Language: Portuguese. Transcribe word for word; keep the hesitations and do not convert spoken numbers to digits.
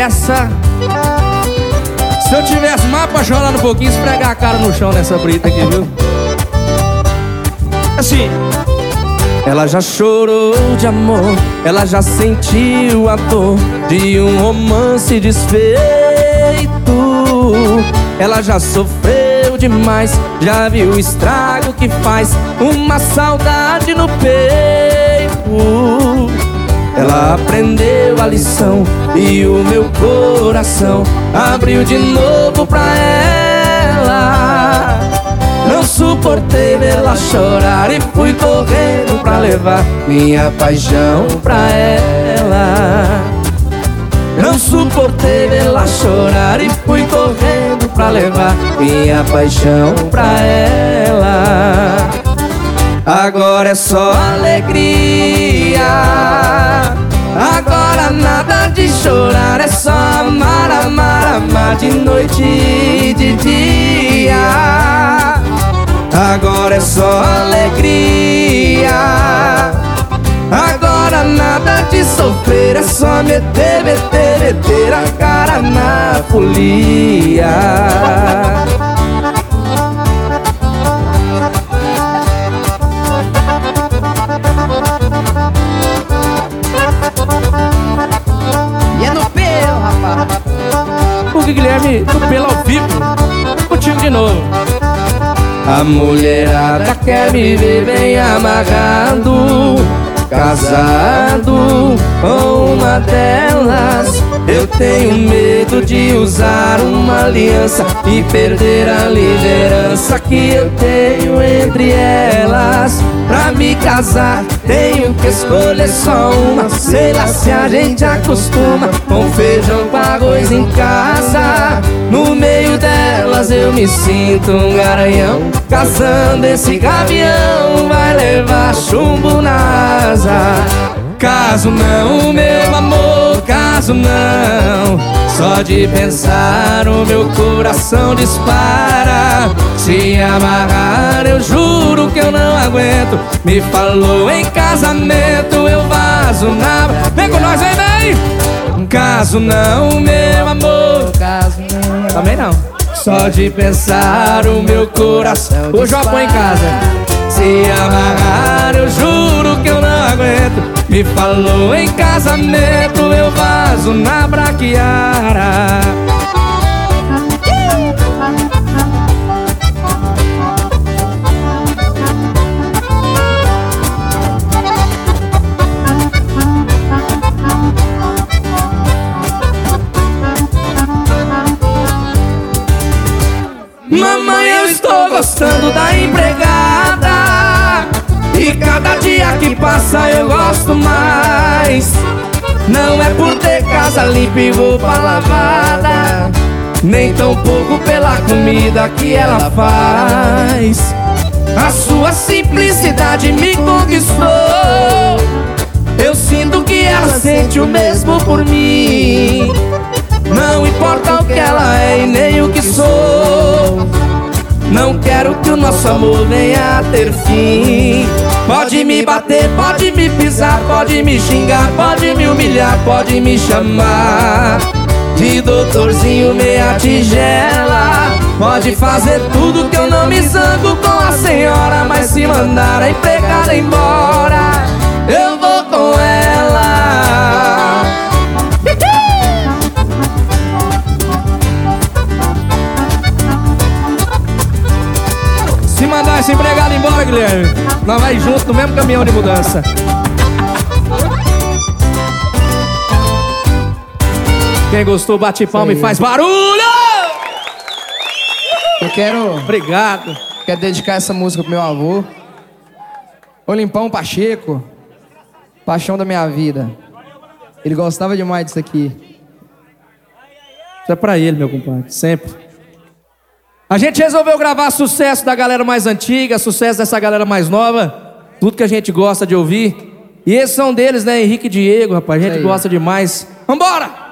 essa. Se eu tivesse mais apaixonado um pouquinho, esfregar a cara no chão nessa brita aqui, viu? Assim. Ela já chorou de amor, ela já sentiu a dor de um romance desfeito. Ela já sofreu demais, já viu o estrago que faz uma saudade no peito. Ela aprendeu a lição e o meu coração abriu de novo pra ela. Não suportei vê-la chorar e fui correndo pra levar minha paixão pra ela. Não suportei vê-la chorar e fui correndo pra levar minha paixão pra ela. Agora é só alegria, agora nada de chorar, é só amar, amar, amar de noite e de dia. Agora é só alegria, agora nada de sofrer, é só meter, meter, meter a cara na folia. E é no pelo, rapaz. O Guilherme, no pelo ao vivo, contigo de novo. A mulherada quer me ver bem amarrado, casado com uma delas. Eu tenho medo de usar uma aliança e perder a liderança que eu tenho entre elas. Pra me casar tenho que escolher só uma, sei lá se a gente acostuma com feijão com arroz em casa. No meio delas eu me sinto um garanhão, caçando esse gavião vai levar chumbo na asa. Caso não, meu amor, caso não, só de pensar o meu coração dispara. Se amarrar eu juro que eu não aguento, me falou em casamento eu vazo na... Vem com nós, vem, vem! Caso não, meu amor, Caso não, também não. Só de pensar o meu coração o Jopão em casa. Se amarrar eu juro que eu não aguento, me falou em casamento eu vazo na braquiara. Mamãe, eu estou gostando da empregada, e cada dia que passa eu gosto mais. Não é por ter casa limpa e roupa lavada, nem tão pouco pela comida que ela faz. A sua simplicidade me conquistou, eu sinto que ela sente o mesmo por mim. Não importa o que ela é e nem o que sou, não quero que o nosso amor venha a ter fim. Pode me bater, pode me pisar, pode me xingar, pode me humilhar, pode me chamar de doutorzinho meia tigela. Pode fazer tudo que eu não me zango com a senhora, mas se mandar a empregada embora, eu vou com ela. Se mandar essa empregada embora, Guilherme, nós vai junto no mesmo caminhão de mudança. Quem gostou, bate palma e faz barulho! eu quero, Obrigado. quero dedicar essa música pro meu avô, Olimpão Pacheco, paixão da minha vida. Ele gostava demais disso aqui. Isso é pra ele, meu compadre, sempre. A gente resolveu gravar sucesso da galera mais antiga, sucesso dessa galera mais nova, tudo que a gente gosta de ouvir. E esses são deles, né? Henrique e Diego, rapaz, a gente gosta demais. Vambora!